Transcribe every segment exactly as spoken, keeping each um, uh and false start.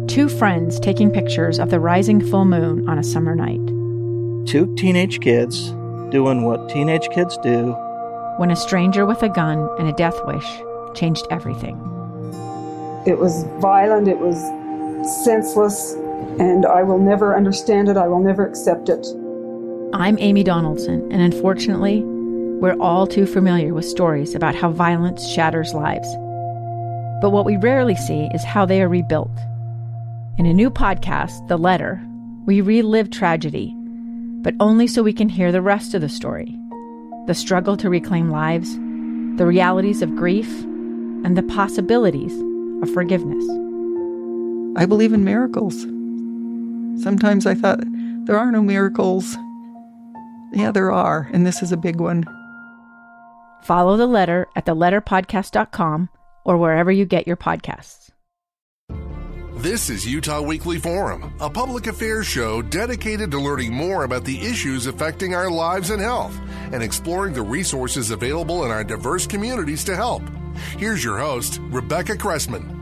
Two friends taking pictures of the rising full moon on a summer night. Two teenage kids doing what teenage kids do. When a stranger with a gun and a death wish changed everything. It was violent, it was senseless, and I will never understand it, I will never accept it. I'm Amy Donaldson, and unfortunately, we're all too familiar with stories about how violence shatters lives. But what we rarely see is how they are rebuilt. In a new podcast, The Letter, we relive tragedy, but only so we can hear the rest of the story. The struggle to reclaim lives, the realities of grief, and the possibilities of forgiveness. I believe in miracles. Sometimes I thought, there are no miracles. Yeah, there are, and this is a big one. Follow The Letter at the letter podcast dot com or wherever you get your podcasts. This is Utah Weekly Forum, a public affairs show dedicated to learning more about the issues affecting our lives and health and exploring the resources available in our diverse communities to help. Here's your host, Rebecca Cressman.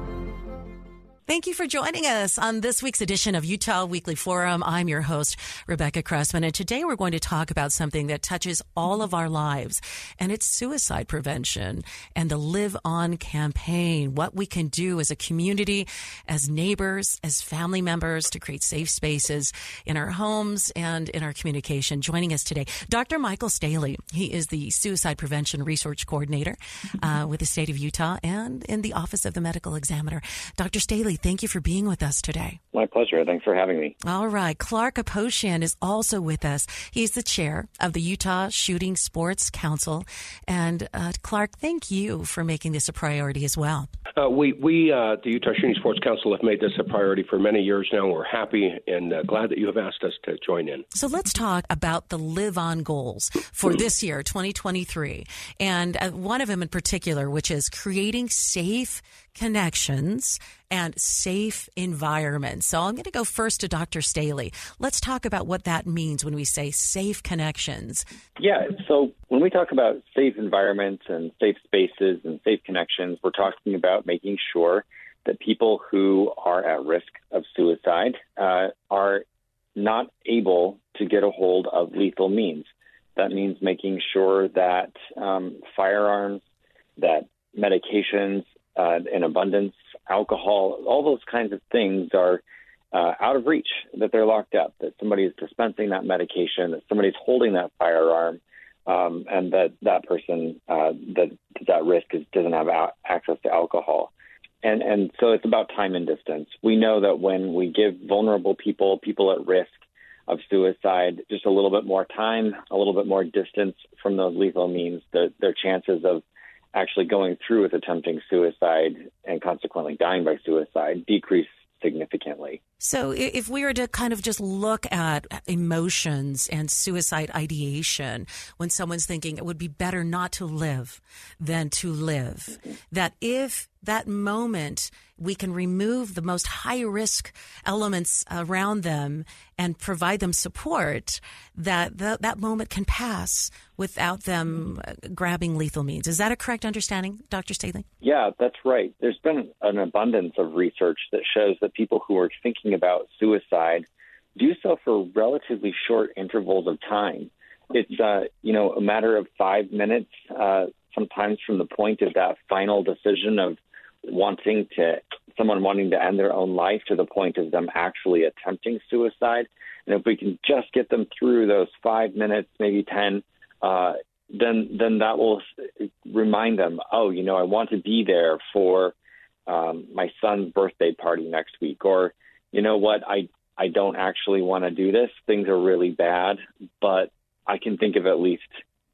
Thank you for joining us on this week's edition of Utah Weekly Forum. I'm your host, Rebecca Cressman, and today we're going to talk about something that touches all of our lives, and it's suicide prevention and the Live On campaign, what we can do as a community, as neighbors, as family members to create safe spaces in our homes and in our communication. Joining us today, Doctor Michael Staley. He is the Suicide Prevention Research Coordinator uh, with the state of Utah and in the Office of the Medical Examiner. Doctor Staley, thank you for being with us today. My pleasure. Thanks for having me. All right. Clark Aposhian is also with us. He's the chair of the Utah Shooting Sports Council. And uh, Clark, thank you for making this a priority as well. Uh, we, we uh, the Utah Shooting Sports Council, have made this a priority for many years now. We're happy and uh, glad that you have asked us to join in. So let's talk about the Live On goals for this year, twenty twenty-three. And uh, one of them in particular, which is creating safe connections and safe environments. So I'm going to go first to Doctor Staley. Let's talk about what that means when we say safe connections. Yeah, so when we talk about safe environments and safe spaces and safe connections, we're talking about making sure that people who are at risk of suicide uh, are not able to get a hold of lethal means. That means making sure that um, firearms, that medications uh, in abundance, alcohol, all those kinds of things are uh, out of reach, that they're locked up, that somebody is dispensing that medication, that somebody's holding that firearm, um, and that that person uh, that is at risk is, doesn't have a- access to alcohol. And, and so it's about time and distance. We know that when we give vulnerable people, people at risk of suicide, just a little bit more time, a little bit more distance from those lethal means, the, their chances of actually going through with attempting suicide and consequently dying by suicide decrease significantly. So if we were to kind of just look at emotions and suicide ideation, when someone's thinking it would be better not to live than to live, that if that moment we can remove the most high-risk elements around them and provide them support, that th- that moment can pass without them grabbing lethal means. Is that a correct understanding, Doctor Staley? Yeah, that's right. There's been an abundance of research that shows that people who are thinking about suicide do so for relatively short intervals of time. It's, uh, you know, a matter of five minutes, uh, sometimes from the point of that final decision of wanting to, someone wanting to end their own life to the point of them actually attempting suicide. And if we can just get them through those five minutes, maybe ten, uh, then then that will remind them, oh, you know, I want to be there for um, my son's birthday party next week. Or, you know what, I, I don't actually want to do this. Things are really bad, but I can think of at least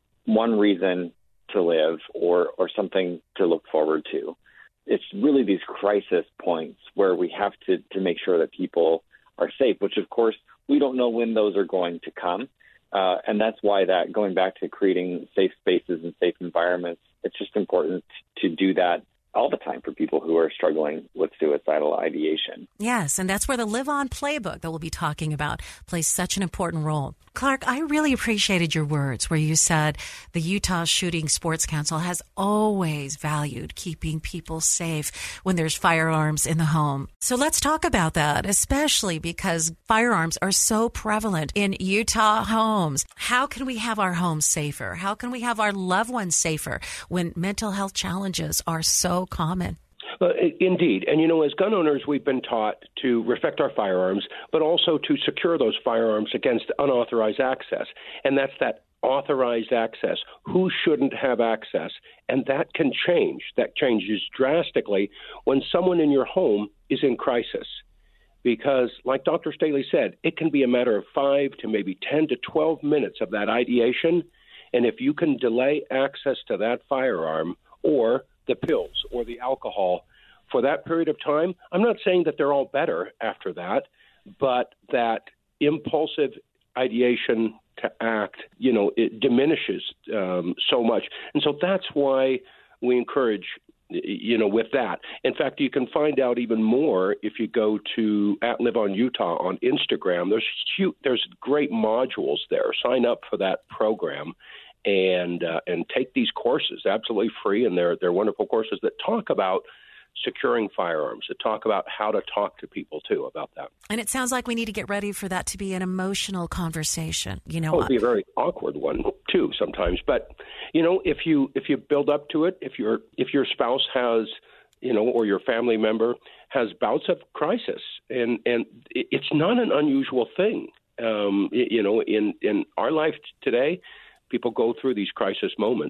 one reason to live or, or something to look forward to. It's really these crisis points where we have to, to make sure that people are safe, which, of course, we don't know when those are going to come. Uh, and that's why that going back to creating safe spaces and safe environments, it's just important to do that all the time for people who are struggling with suicidal ideation. Yes, and that's where the Live On playbook that we'll be talking about plays such an important role. Clark, I really appreciated your words where you said the Utah Shooting Sports Council has always valued keeping people safe when there's firearms in the home. So let's talk about that, especially because firearms are so prevalent in Utah homes. How can we have our homes safer? How can we have our loved ones safer when mental health challenges are so common? Uh, indeed. And, you know, as gun owners, we've been taught to respect our firearms, but also to secure those firearms against unauthorized access. And that's that authorized access. Who shouldn't have access? And that can change. That changes drastically when someone in your home is in crisis. Because, like Doctor Staley said, it can be a matter of five to maybe ten to twelve minutes of that ideation. And if you can delay access to that firearm or the pills or the alcohol for that period of time, I'm not saying that they're all better after that, but that impulsive ideation to act, you know, it diminishes um, so much. And so that's why we encourage, you know, with that. In fact, you can find out even more if you go to at Live On Utah on Instagram. There's huge, there's great modules there. Sign up for that program. And uh, and take these courses absolutely free, and they're they're wonderful courses that talk about securing firearms, that talk about how to talk to people too about that. And it sounds like we need to get ready for that to be an emotional conversation. You know, oh, it'd be a very awkward one too sometimes. But you know, if you if you build up to it, if your if your spouse has, you know, or your family member has bouts of crisis, and and it's not an unusual thing. Um, you know, in in our life today, people go through these crisis moments,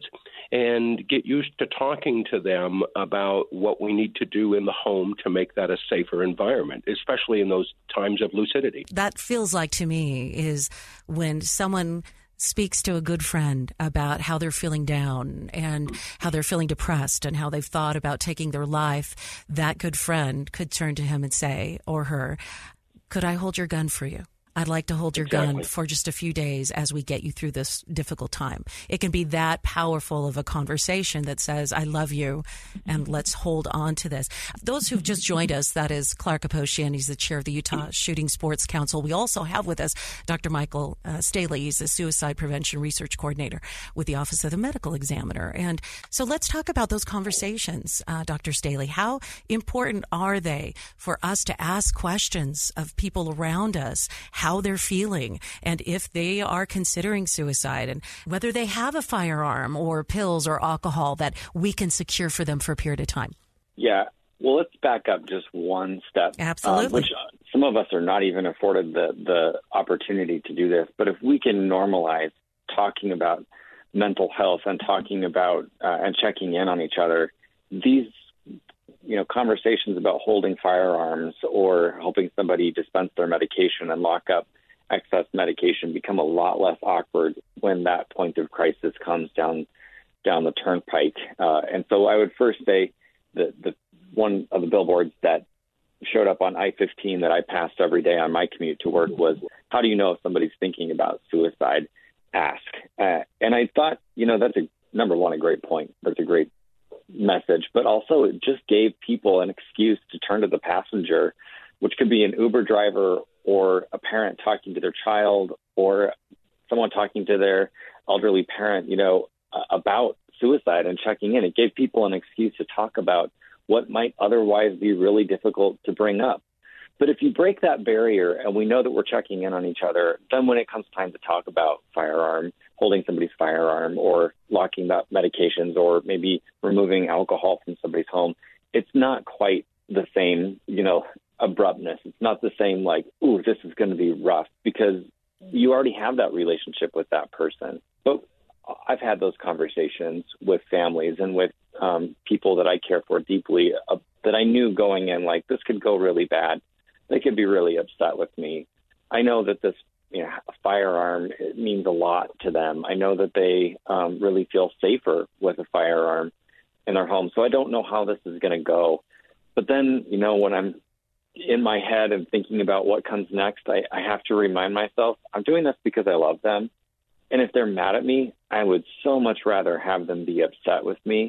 and get used to talking to them about what we need to do in the home to make that a safer environment, especially in those times of lucidity. That feels like to me is when someone speaks to a good friend about how they're feeling down and how they're feeling depressed and how they've thought about taking their life. That good friend could turn to him and say, or her, could I hold your gun for you? I'd like to hold your Exactly. gun for just a few days as we get you through this difficult time. It can be that powerful of a conversation that says, I love you, and let's hold on to this. Those who've just joined us, that is Clark Aposhian. He's the chair of the Utah Shooting Sports Council. We also have with us Doctor Michael uh, Staley. He's the suicide prevention research coordinator with the Office of the Medical Examiner. And so let's talk about those conversations, uh, Doctor Staley. How important are they for us to ask questions of people around us, how they're feeling, and if they are considering suicide, and whether they have a firearm or pills or alcohol that we can secure for them for a period of time? Yeah. Well, let's back up just one step. Absolutely. Um, which uh, some of us are not even afforded the, the opportunity to do this. But if we can normalize talking about mental health and talking about uh, and checking in on each other, these you know, conversations about holding firearms or helping somebody dispense their medication and lock up excess medication become a lot less awkward when that point of crisis comes down down the turnpike. Uh, and so I would first say that the one of the billboards that showed up on I fifteen that I passed every day on my commute to work was, how do you know if somebody's thinking about suicide? Ask. Uh, and I thought, you know, that's a number one, a great point. That's a great message, but also it just gave people an excuse to turn to the passenger, which could be an Uber driver or a parent talking to their child or someone talking to their elderly parent, you know, about suicide and checking in. It gave people an excuse to talk about what might otherwise be really difficult to bring up. But if you break that barrier and we know that we're checking in on each other, then when it comes time to talk about firearm, holding somebody's firearm or locking up medications or maybe removing alcohol from somebody's home, it's not quite the same, you know, abruptness. It's not the same like, ooh, this is going to be rough, because you already have that relationship with that person. But I've had those conversations with families and with um, people that I care for deeply uh, that I knew going in, like, this could go really bad. They could be really upset with me. I know that this, you know, firearm, it means a lot to them. I know that they um, really feel safer with a firearm in their home. So I don't know how this is going to go. But then, you know, when I'm in my head and thinking about what comes next, I, I have to remind myself, I'm doing this because I love them. And if they're mad at me, I would so much rather have them be upset with me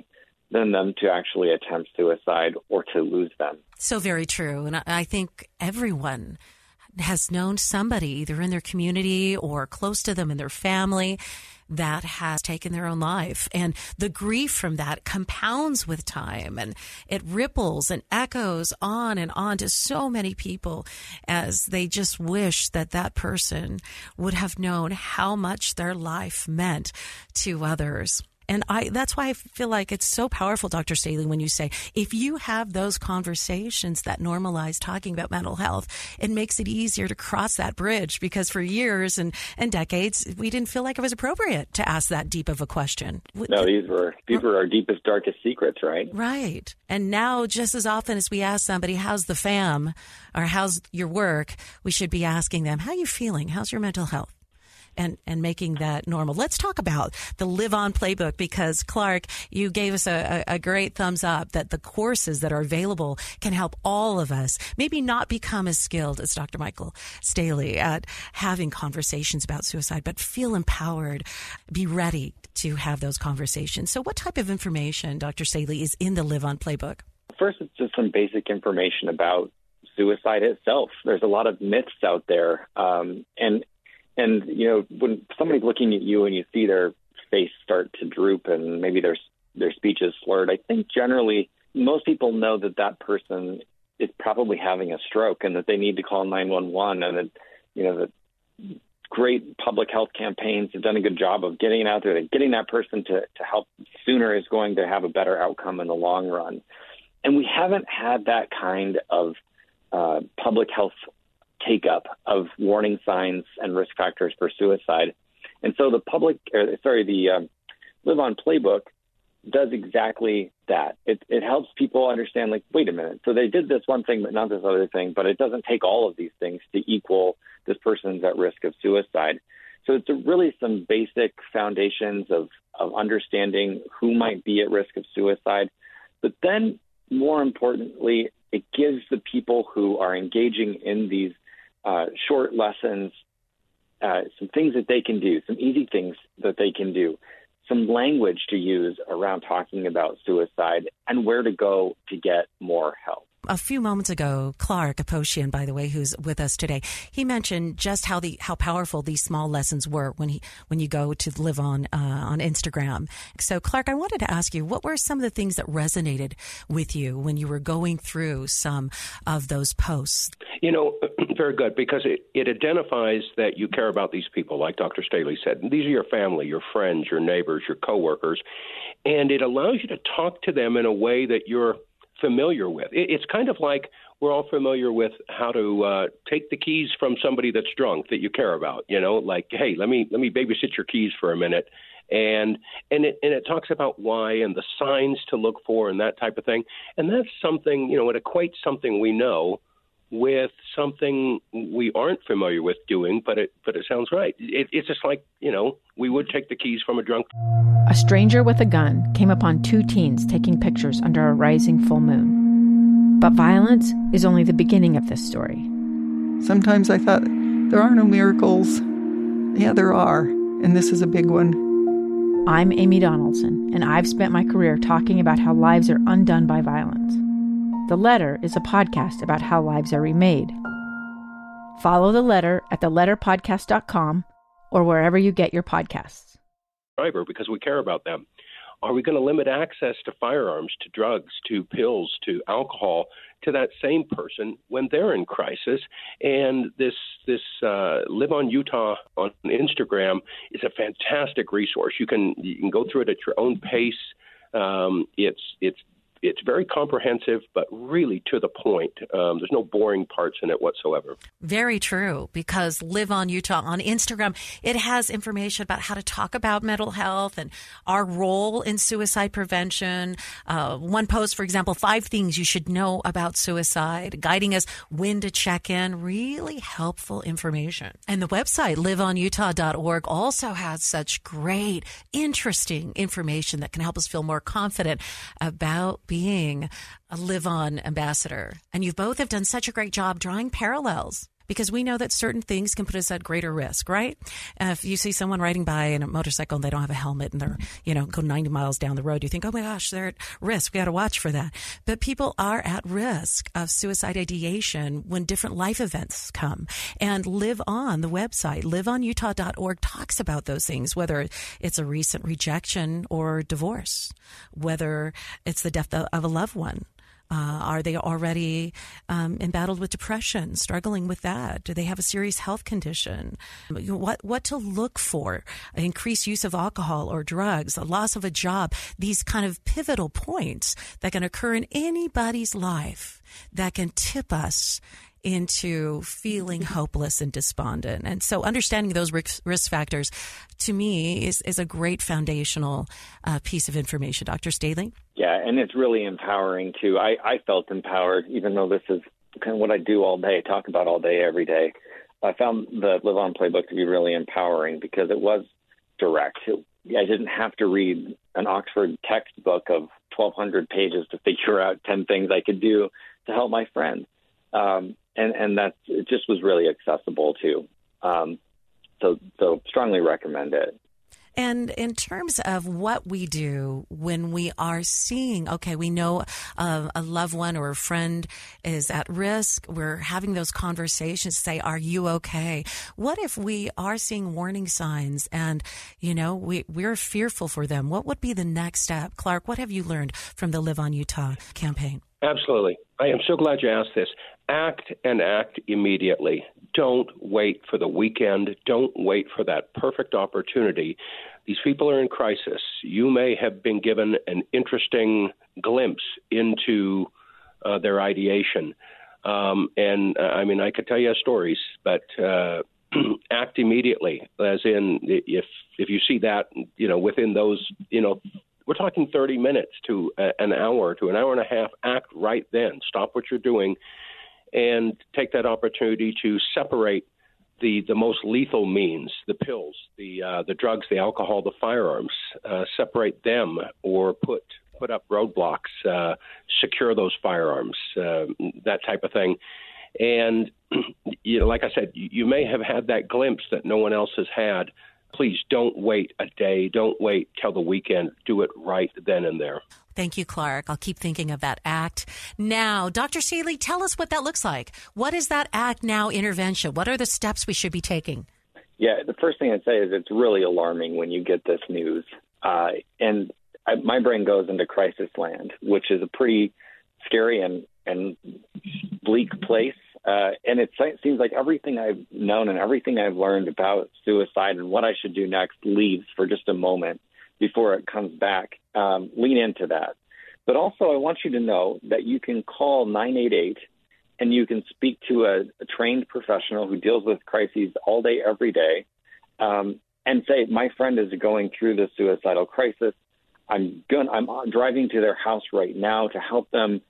than them to actually attempt suicide or to lose them. So very true. And I think everyone has known somebody either in their community or close to them in their family that has taken their own life. And the grief from that compounds with time, and it ripples and echoes on and on to so many people as they just wish that that person would have known how much their life meant to others. And I, that's why I feel like it's so powerful, Doctor Staley, when you say, if you have those conversations that normalize talking about mental health, it makes it easier to cross that bridge, because for years and, and decades, we didn't feel like it was appropriate to ask that deep of a question. No, these were, these were our deepest, darkest secrets, right? Right. And now, just as often as we ask somebody, how's the fam, or how's your work, we should be asking them, how are you feeling? How's your mental health? And, and making that normal. Let's talk about the Live On Playbook, because, Clark, you gave us a, a great thumbs up that the courses that are available can help all of us maybe not become as skilled as Doctor Michael Staley at having conversations about suicide, but feel empowered, be ready to have those conversations. So what type of information, Doctor Staley, is in the Live On Playbook? First, it's just some basic information about suicide itself. There's a lot of myths out there, um, and And, you know, when somebody's looking at you and you see their face start to droop and maybe their their speech is slurred, I think generally most people know that that person is probably having a stroke and that they need to call nine one one, and that, you know, that great public health campaigns have done a good job of getting out there and getting that person to, to help sooner is going to have a better outcome in the long run. And we haven't had that kind of uh, public health take up of warning signs and risk factors for suicide. And so the public, or, sorry, the um, Live On Playbook does exactly that. It, it helps people understand, like, wait a minute, so they did this one thing but not this other thing, but it doesn't take all of these things to equal this person's at risk of suicide. So it's a really some basic foundations of, of understanding who might be at risk of suicide. But then, more importantly, it gives the people who are engaging in these Uh, short lessons, uh, some things that they can do, some easy things that they can do, some language to use around talking about suicide, and where to go to get more help. A few moments ago, Clark Aposhian, by the way, who's with us today, he mentioned just how the how powerful these small lessons were when he when you go to Live On uh, on Instagram. So, Clark, I wanted to ask you, what were some of the things that resonated with you when you were going through some of those posts? You know, very good, because it, it identifies that you care about these people, like Doctor Staley said. These are your family, your friends, your neighbors, your coworkers, and it allows you to talk to them in a way that you're familiar with. It's kind of like we're all familiar with how to uh, take the keys from somebody that's drunk that you care about. You know, like, hey, let me let me babysit your keys for a minute, and and it and it talks about why and the signs to look for and that type of thing. And that's something, you know, it equates something we know with something we aren't familiar with doing, but it but it sounds right. It, it's just like, you know, we would take the keys from a drunk. A stranger with a gun came upon two teens taking pictures under a rising full moon. But violence is only the beginning of this story. Sometimes I thought, there are no miracles. Yeah, there are, and this is a big one. I'm Amy Donaldson, and I've spent my career talking about how lives are undone by violence. The Letter is a podcast about how lives are remade. Follow The Letter at the letter podcast dot com or wherever you get your podcasts. Because we care about them. Are we going to limit access to firearms, to drugs, to pills, to alcohol, to that same person when they're in crisis? And this this uh, Live On Utah on Instagram is a fantastic resource. You can you can go through it at your own pace. Um, it's it's It's very comprehensive, but really to the point. Um, there's no boring parts in it whatsoever. Very true, because Live On Utah on Instagram, it has information about how to talk about mental health and our role in suicide prevention. Uh, one post, for example, five things you should know about suicide, guiding us when to check in. Really helpful information. And the website, live on utah dot org, also has such great, interesting information that can help us feel more confident about being a Live On ambassador. And you both have done such a great job drawing parallels because we know that certain things can put us at greater risk, right? Uh, if you see someone riding by in a motorcycle and they don't have a helmet and they're, you know, go ninety miles down the road, you think, oh my gosh, they're at risk. We got to watch for that. But people are at risk of suicide ideation when different life events come. And Live On, the website, live on utah dot org, talks about those things, whether it's a recent rejection or divorce, whether it's the death of a loved one. Uh, are they already um, embattled with depression, struggling with that? Do they have a serious health condition? What what to look for? Increased use of alcohol or drugs, a loss of a job, these kind of pivotal points that can occur in anybody's life that can tip us into feeling hopeless and despondent. And so understanding those risk factors, to me, is, is a great foundational uh, piece of information. Doctor Staley? Yeah, and it's really empowering, too. I, I felt empowered, even though this is kind of what I do all day, talk about all day, every day. I found the Live On Playbook to be really empowering because it was direct. It, I didn't have to read an Oxford textbook of twelve hundred pages to figure out ten things I could do to help my friends. Um, and, and that's, it just was really accessible too. Um, so, so strongly recommend it. And in terms of what we do when we are seeing, okay, we know uh, a loved one or a friend is at risk, we're having those conversations, say, are you okay? What if we are seeing warning signs and, you know, we, we're fearful for them? What would be the next step? Clark, what have you learned from the Live On Utah campaign? Absolutely. I am so glad you asked this. Act and act immediately. Don't wait for the weekend. Don't wait for that perfect opportunity. These people are in crisis. You may have been given an interesting glimpse into uh, their ideation. Um, and, uh, I mean, I could tell you stories, but uh, act immediately, as in if if you see that, you know, within those, you know, we're talking thirty minutes to a, an hour to an hour and a half, act right then. Stop what you're doing and take that opportunity to separate the, the most lethal means, the pills, the uh, the drugs, the alcohol, the firearms, uh, separate them or put put up roadblocks, uh, secure those firearms, uh, that type of thing. And, you know, like I said, you may have had that glimpse that no one else has had. Please don't wait a day. Don't wait till the weekend. Do it right then and there. Thank you, Clark. I'll keep thinking of that ACT Now. Doctor Staley, tell us what that looks like. What is that ACT Now intervention? What are the steps we should be taking? Yeah, the first thing I'd say is it's really alarming when you get this news. Uh, and I, my brain goes into crisis land, which is a pretty scary and, and bleak place. Uh, and it seems like everything I've known and everything I've learned about suicide and what I should do next leaves for just a moment before it comes back. Um, lean into that. But also, I want you to know that you can call nine eight eight and you can speak to a, a trained professional who deals with crises all day, every day, um, and say, my friend is going through this suicidal crisis. I'm going. I'm driving to their house right now to help them.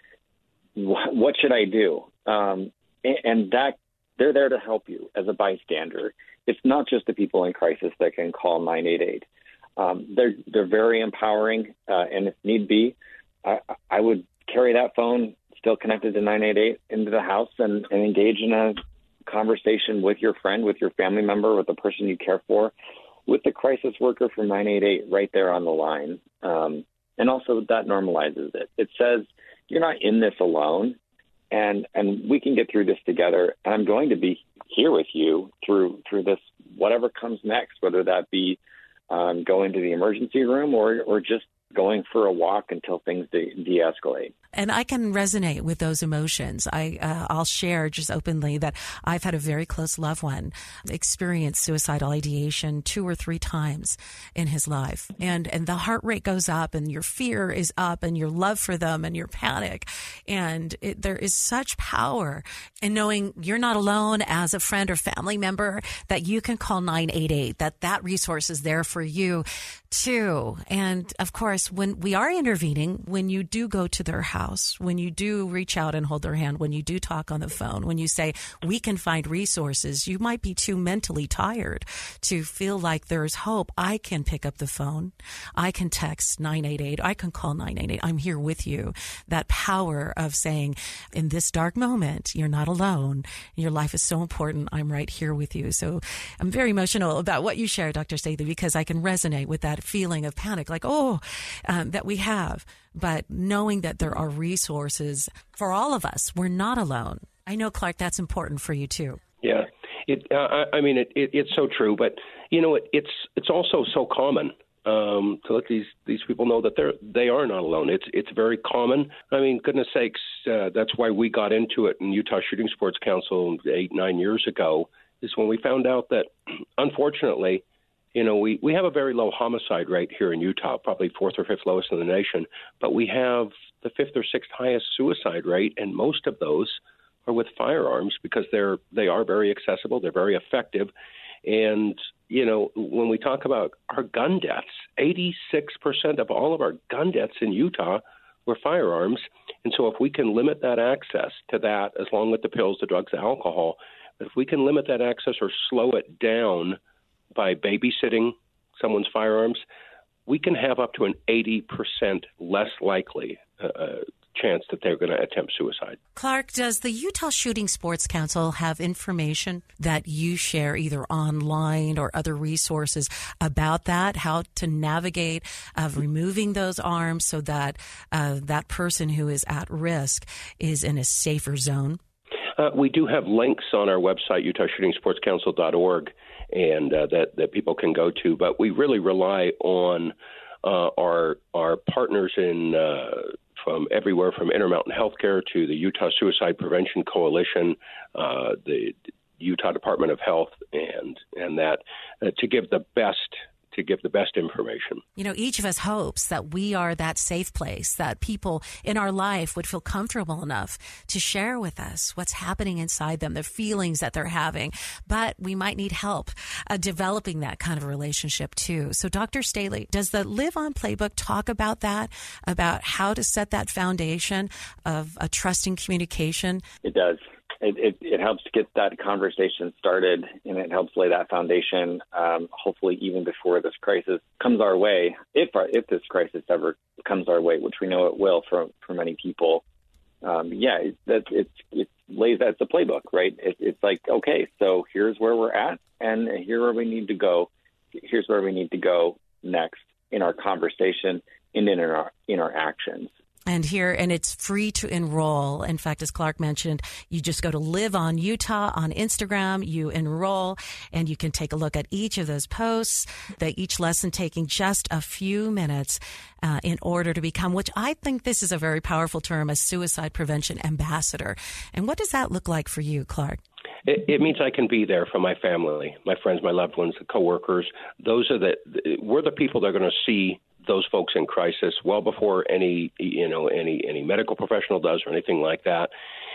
What should I do? Um, and that they're there to help you as a bystander. It's not just the people in crisis that can call nine eight eight. Um, they're they're very empowering, uh, and if need be, I, I would carry that phone still connected to nine eight eight into the house and, and engage in a conversation with your friend, with your family member, with the person you care for, with the crisis worker from nine eight eight right there on the line. Um, and also that normalizes it. It says you're not in this alone, and and we can get through this together. And I'm going to be here with you through through this, whatever comes next, whether that be um, going to the emergency room or or just going for a walk until things de- de-escalate. And I can resonate with those emotions. I, uh, I'll share just openly that I've had a very close loved one experience suicidal ideation two or three times in his life. And, and the heart rate goes up and your fear is up and your love for them and your panic. And it, there is such power in knowing you're not alone as a friend or family member, that you can call nine eight eight, that that resource is there for you too. And of course, when we are intervening, when you do go to their house, spouse, when you do reach out and hold their hand, when you do talk on the phone, when you say, we can find resources, you might be too mentally tired to feel like there's hope. I can pick up the phone. I can text nine eight eight. I can call nine eight eight. I'm here with you. That power of saying, in this dark moment, you're not alone. Your life is so important. I'm right here with you. So I'm very emotional about what you share, Doctor Staley, because I can resonate with that feeling of panic, like, oh, um, that we have. But knowing that there are resources for all of us, we're not alone. I know, Clark, that's important for you too. Yeah, it. Uh, I, I mean, it, it, it's so true. But you know, it, it's it's also so common um, to let these these people know that they're they are not alone. It's it's very common. I mean, goodness sakes, uh, that's why we got into it in Utah Shooting Sports Council eight nine years ago. Is when we found out that, unfortunately, you know, we, we have a very low homicide rate here in Utah, probably fourth or fifth lowest in the nation, but we have the fifth or sixth highest suicide rate, and most of those are with firearms because they're they are very accessible, they're very effective, and you know, when we talk about our gun deaths, eighty-six percent of all of our gun deaths in Utah were firearms, and so if we can limit that access to that, as long with the pills, the drugs, the alcohol, if we can limit that access or slow it down by babysitting someone's firearms, we can have up to an eighty percent less likely uh, chance that they're going to attempt suicide. Clark, does the Utah Shooting Sports Council have information that you share either online or other resources about that, how to navigate of removing those arms so that uh, that person who is at risk is in a safer zone? Uh, we do have links on our website, utah shooting sports council dot org, and uh, that, that people can go to. But we really rely on uh, our our partners in uh, from everywhere from Intermountain Healthcare to the Utah Suicide Prevention Coalition, uh, the Utah Department of Health, and and that uh, to give the best. to give the best information. You know, each of us hopes that we are that safe place, that people in our life would feel comfortable enough to share with us what's happening inside them, the feelings that they're having. But we might need help uh, developing that kind of relationship too. So Doctor Staley, does the Live On Playbook talk about that, about how to set that foundation of a trusting communication? It does. It, it, it helps get that conversation started, and it helps lay that foundation, um, hopefully even before this crisis comes our way, if our, if this crisis ever comes our way, which we know it will for, for many people. Um, yeah, it, that, it's, it lays that's a playbook, right? It, it's like, okay, so here's where we're at, and here where we need to go. Here's where we need to go next in our conversation and in our in our actions. And here, and it's free to enroll. In fact, as Clark mentioned, you just go to Live On Utah on Instagram, you enroll, and you can take a look at each of those posts, they each lesson taking just a few minutes uh, in order to become, which I think this is a very powerful term, a suicide prevention ambassador. And what does that look like for you, Clark? It, it means I can be there for my family, my friends, my loved ones, the coworkers. Those are the, we're the people that are going to see those folks in crisis well before any, you know, any, any medical professional does or anything like that.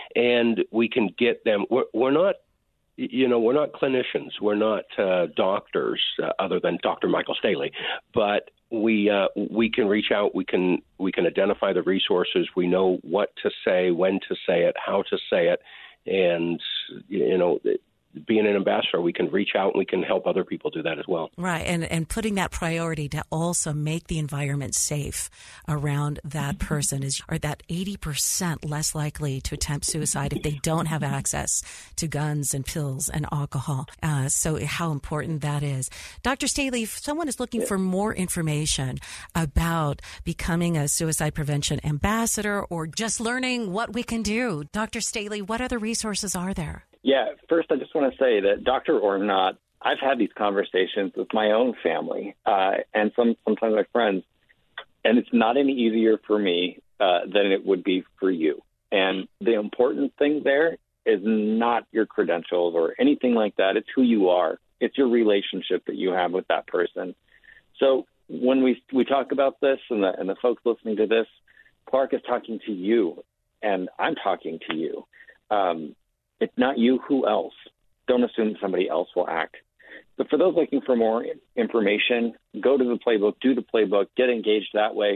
And we can get them, we're, we're not, you know, we're not clinicians. We're not uh, doctors uh, other than Doctor Michael Staley, but we, uh, we can reach out. We can, we can identify the resources. We know what to say, when to say it, how to say it. And, you know, being an ambassador, we can reach out and we can help other people do that as well. Right. And and putting that priority to also make the environment safe around that person is, or that eighty percent less likely to attempt suicide if they don't have access to guns and pills and alcohol. Uh, so how important that is. Doctor Staley, if someone is looking for more information about becoming a suicide prevention ambassador or just learning what we can do, Doctor Staley, what other resources are there? Yeah, first I just want to say that doctor or not, I've had these conversations with my own family uh, and some sometimes my friends, and it's not any easier for me uh, than it would be for you. And the important thing there is not your credentials or anything like that. It's who you are. It's your relationship that you have with that person. So when we we talk about this and the, and the folks listening to this, Clark is talking to you, and I'm talking to you. Um, It's not you, who else? Don't assume somebody else will act. But for those looking for more information, go to the playbook, do the playbook, get engaged that way.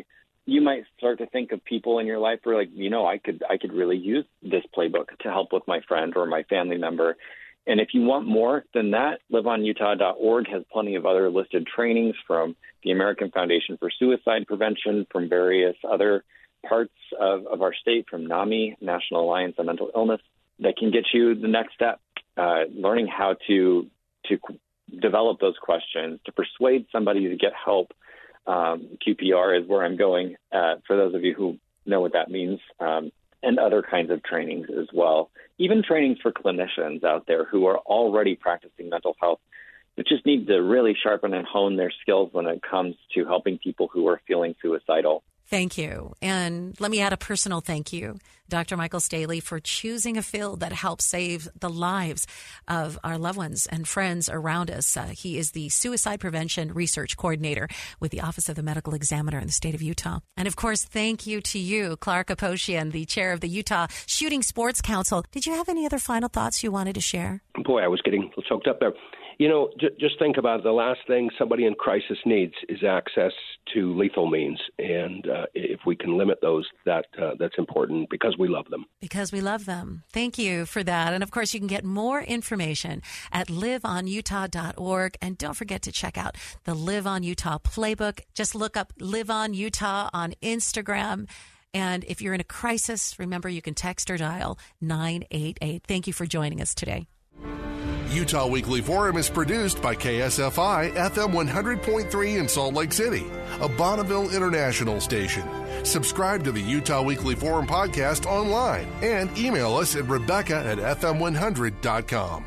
you might start to think of people in your life where, like, you know, I could I could really use this playbook to help with my friend or my family member. And if you want more than that, live on utah dot org has plenty of other listed trainings from the American Foundation for Suicide Prevention, from various other parts of, of our state, from NAMI, National Alliance on Mental Illness, that can get you the next step, uh, learning how to to develop those questions, to persuade somebody to get help. Um, Q P R is where I'm going, uh, for those of you who know what that means, um, and other kinds of trainings as well. Even trainings for clinicians out there who are already practicing mental health, but just need to really sharpen and hone their skills when it comes to helping people who are feeling suicidal. Thank you. And let me add a personal thank you, Doctor Michael Staley, for choosing a field that helps save the lives of our loved ones and friends around us. Uh, he is the Suicide Prevention Research Coordinator with the Office of the Medical Examiner in the state of Utah. And, of course, thank you to you, Clark Aposhian, the chair of the Utah Shooting Sports Council. Did you have any other final thoughts you wanted to share? Boy, I was getting choked up there. You know, j- just think about it. The last thing somebody in crisis needs is access to lethal means. And uh, if we can limit those, that uh, that's important because we love them. Because we love them. Thank you for that. And, of course, you can get more information at live on utah dot org. And don't forget to check out the Live on Utah playbook. Just look up Live on Utah on Instagram. And if you're in a crisis, remember you can text or dial nine eight eight. Thank you for joining us today. Utah Weekly Forum is produced by K S F I F M one hundred point three in Salt Lake City, a Bonneville International station. Subscribe to the Utah Weekly Forum podcast online and email us at Rebecca at F M one hundred dot com.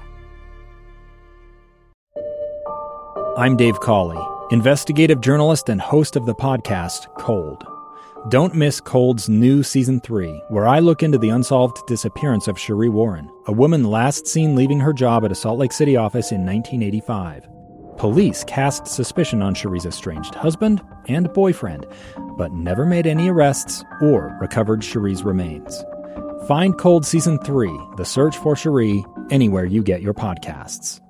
I'm Dave Cawley, investigative journalist and host of the podcast Cold. Don't miss Cold's new Season three, where I look into the unsolved disappearance of Cherie Warren, a woman last seen leaving her job at a Salt Lake City office in nineteen eighty-five. Police cast suspicion on Cherie's estranged husband and boyfriend, but never made any arrests or recovered Cherie's remains. Find Cold Season three, The Search for Cherie, anywhere you get your podcasts.